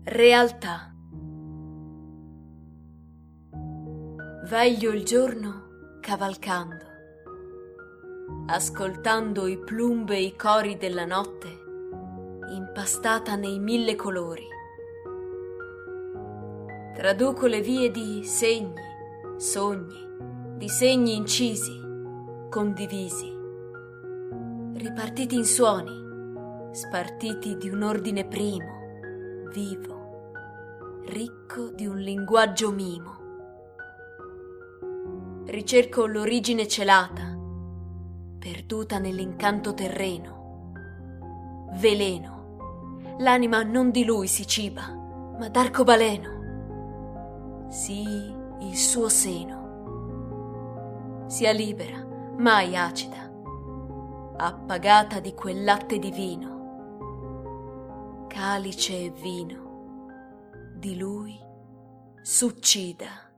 Realtà. Veglio il giorno cavalcando, ascoltando i plumbei cori della notte, impastata nei 1000 colori. Traduco le vie di segni, sogni, disegni incisi, condivisi, ripartiti in suoni, spartiti di un ordine primo, vivo, ricco di un linguaggio mimo. Ricerco l'origine celata, perduta nell'incanto terreno. Veleno, l'anima non di lui si ciba, ma d'arcobaleno. Sì, il suo seno. Sia libera, mai acida, appagata di quel latte divino. Calice e vino, di lui s'uccida.